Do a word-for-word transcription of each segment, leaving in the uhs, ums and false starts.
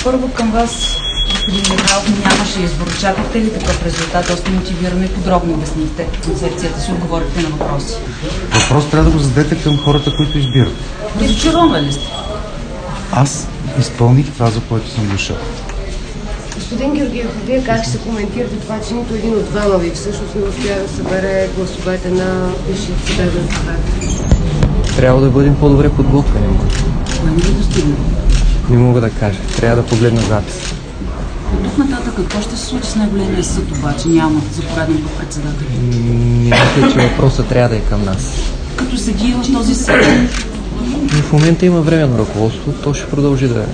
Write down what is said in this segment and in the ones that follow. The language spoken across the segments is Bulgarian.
Първо към вас, господин Михайлов, нямаше избор. Очаквахте ли такъв резултат? Доста мотивирано и подробно обяснихте концепцията си, отговорихте на въпроси. Въпрос трябва да го зададете към хората, които избират. Разочаровани ли сте? Аз изпълних това, за което съм дошъл. Господин Георгиев, вие как ще коментирате това, че нито един от двама ви всъщност не успя да събере гласовете на Висшия съдебен съвет? Трябва да бъдем по-добре подготвени. Кое не ви достигна? Не мога да кажа. Трябва да погледна запис. От тук нататък какво ще се случи с най-големия съд обаче? Няма за пореден път председател. Не мисля, че въпросът трябва да е към нас. Като седи в този съд. В момента има време на ръководство, то ще продължи да е.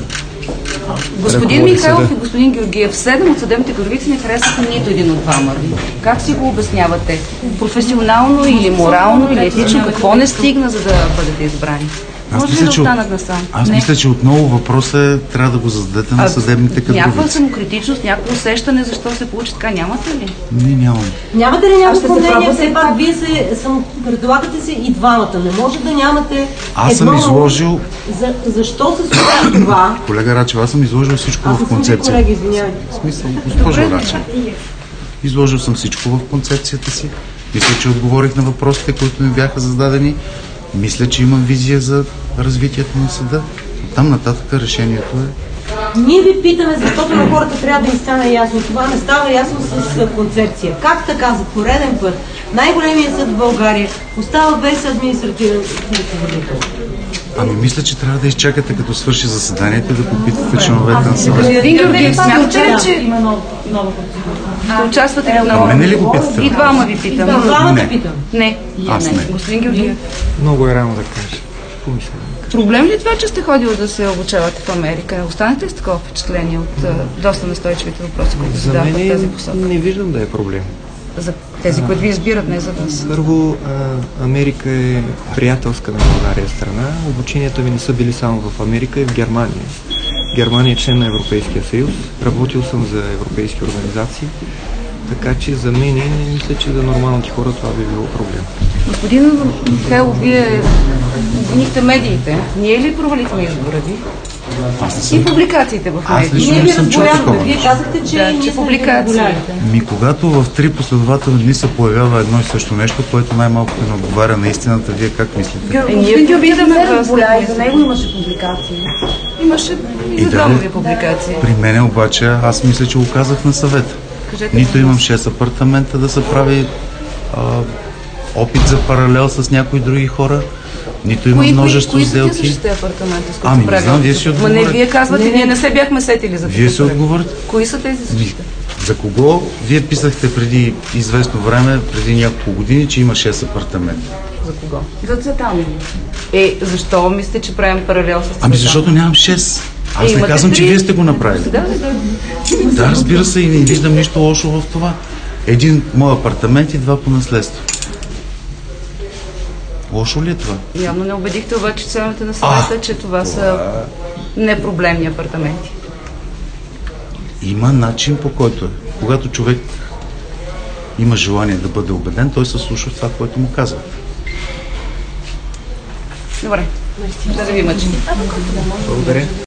Господин Михайлов и господин Георгиев, седем от съдебните кръговици не харесаха нито един от двама ви. Как си го обяснявате? Професионално или морално или етично? Какво не стигна, за да бъдете избрани? Аз Може мисля, ли да че, останат насам? аз Не. мисля, че отново въпросът е, трябва да го зададете на съдебните Някаква кадровици. самокритичност, някакво усещане, защо се получи така, нямате ли? Не, нямам. Нямате ли някакво мнение? пробвате Все пак вие се съм, предлагате се и двамата. Не може да нямате. Аз съм едно... изложил... За, защо се случва това? Колега Рачев, аз съм изложил всичко Аз в не съм ви концепцията. колега, извинявайте. В смисъл, госпожо Рачев. Изложил съм всичко в концепцията си. Мисля, че отговорих на въпросите, които ми бяха зададени. Мисля, че имам визия за развитието на съда. Оттам нататък решението е... Ние ви питаме, защото на хората трябва да им стане ясно. Това не става ясно с концепция. Как така за пореден път най-големият съд в България остава без административен ръководител? Ами мисля, че трябва да изчакате като свърши заседанието и да попитате членовете на съвета. Господин Георгиев, смятате ли, че Има нова, нова процедура. ще участвате ли в А нова? мене ли го питате? И двама ви питам. Да, двамата Не. питам. Не. Аз не. Господин Георгиев, Много е рано да кажа. Помисля. проблем ли това, че сте ходили да се обучавате в Америка? Останете ли с такова впечатление от а, доста настойчивите въпроси, които За задават в тази мен посока? не виждам да е проблем. За тези, които ви избират, не за вас. Първо, а, Америка е приятелска на България страна. Обученията ми не са били само в Америка и в Германия. Германия е член на Европейския съюз. Работил съм за европейски организации. Така че за мен не мисля, че за нормалните хора това би било проблем. Господин Михайлов, вие обвинихте медиите. Ние ли провалихме избора ви? Аз не съм... И публикациите в Аз медиите. лично Ние не ви съм чул разболяхме. такова. Вие казахте, че Да, ние че сме ви публикации. разболяли. Ми когато в три последователни дни се появява едно и също нещо, което най-малкото не отговаря на истината, вие как мислите? Е, ние ви питаме вас. Разболя и за него имаше публикации. Имаше и И за да, двама публикации. При мене обаче, аз мисля, че го казах на съвета. Кажете Нито ми. имам шест апартамента да се прави а, опит за паралел с някои други хора, нито имам Кои, кои, множество кои са тия сделки. същите апартамента, с които Ами, не правим? знам, вие си Ма не, отговорите. вие казвате, ние не се бяхме сетили за Вие такива се проекти. отговорите. Кои са тези същите? За кого? Вие писахте преди известно време, преди няколко години, че има шест апартамента. За кого? За Цветанови. Е, защо мислите, че правим паралел с Цветанови? Ами защото нямам шест. Аз Е, не имате казвам, че три. вие сте го направили. Да, да, да. Да, разбира се, и не виждам нищо лошо в това. Един мой апартамент и два по наследство. Лошо ли е това? Явно не убедихте обаче членовете на съвета, че това са непроблемни апартаменти. Има начин, по който е. Когато човек има желание да бъде убеден, той се слуша в това, което му казва. Добре. Да ви мъчим. Благодаря.